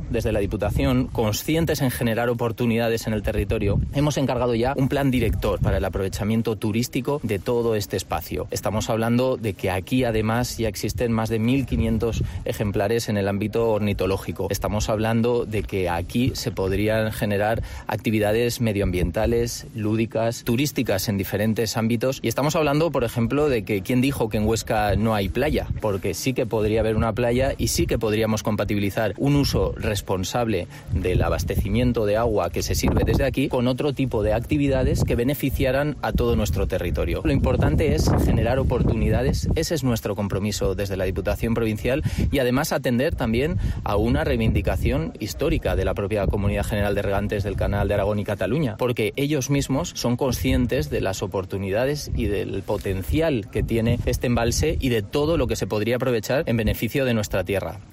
desde la Diputación, conscientes en generar oportunidades en el territorio, hemos encargado ya un plan director para el aprovechamiento turístico de todo este espacio. Estamos hablando de que aquí además ya existen más de 1.500 ejemplares en el ámbito ornitológico. Estamos hablando de que aquí se podrían generar actividades medioambientales, lúdicas, turísticas en diferentes ámbitos. Y estamos hablando, por ejemplo, de que ¿quién dijo que en Huesca no hay playa? Porque sí que podría haber una playa y sí que podríamos compatibilizar un uso responsable del abastecimiento de agua que se sirve desde aquí con otro tipo de actividades que beneficiaran a todo nuestro territorio. Lo importante es generar oportunidades, ese es nuestro compromiso desde la Diputación Provincial, y además atender también a una reivindicación histórica de la propia Comunidad General de Regantes del Canal de Aragón y Cataluña, porque ellos mismos son conscientes de las oportunidades y del potencial que tiene este embalse y de todo lo que se podría aprovechar en beneficio de nuestra tierra.